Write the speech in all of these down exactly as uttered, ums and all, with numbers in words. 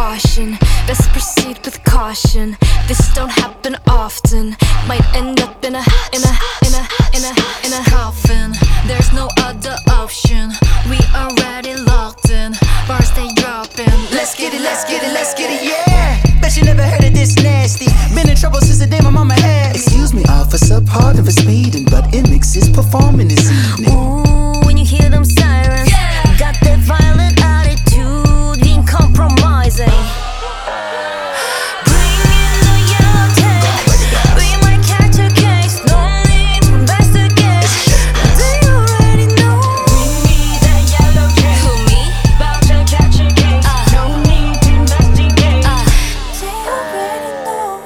precaution. Best proceed with caution. This don't happen often. Might end up in a, in a, in a, in a, in a coffin. There's no other option. We already locked in. Bars they dropping. Let's get it, let's get it, let's get it, yeah. Bet you never heard of this nasty. Been in trouble since the day my mama had me. Excuse me, officer, pardon for speeding, but M X is performing this evening. Ooh, when you hear them sirens, yeah. Got that violent attitude, ain't compromising. Bring in the yellow tape. We might catch a case, no need to investigate. They already know. Bring me that yellow tape. Who, me? About to catch a case, Uh. no need to investigate. Uh. They already know.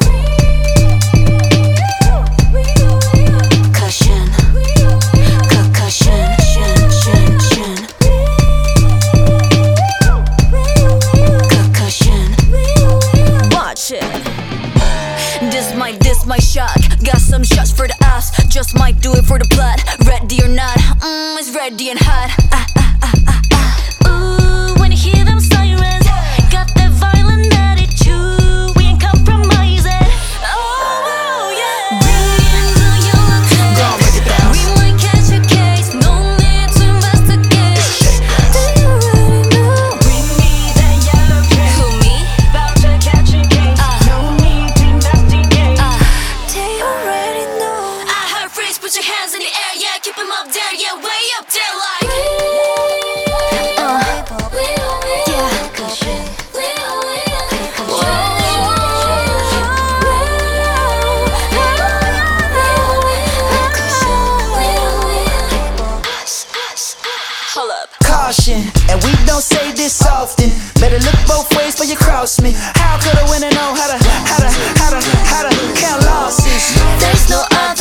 Cushion, concussion, shin, shin, shin. Concussion. Watch it. This might, this might shock. Got some shots for the ass. Just might do it for the plot. Ready or not, mmm, it's ready and hot. Ah, ah, ah, ah, ah. Ooh, when you hear them sirens, got that violent attitude. We ain't compromising. Oh, oh yeah. Bring in the yellow tape. Go on, break it down. We might catch a case, no need to investigate. They already know. Bring me that yellow tape. Who, me? About to catch a case, Uh. no need to investigate. Uh. They already know. I heard freeze, put your hands in the air, yeah, keep 'em up there, yeah, way up there, like. Uh, yeah. Hold up. Caution, and we don't say this often. Better look both ways before you cross me. How could a winner know how to, how to, how to, how to count losses? There's no other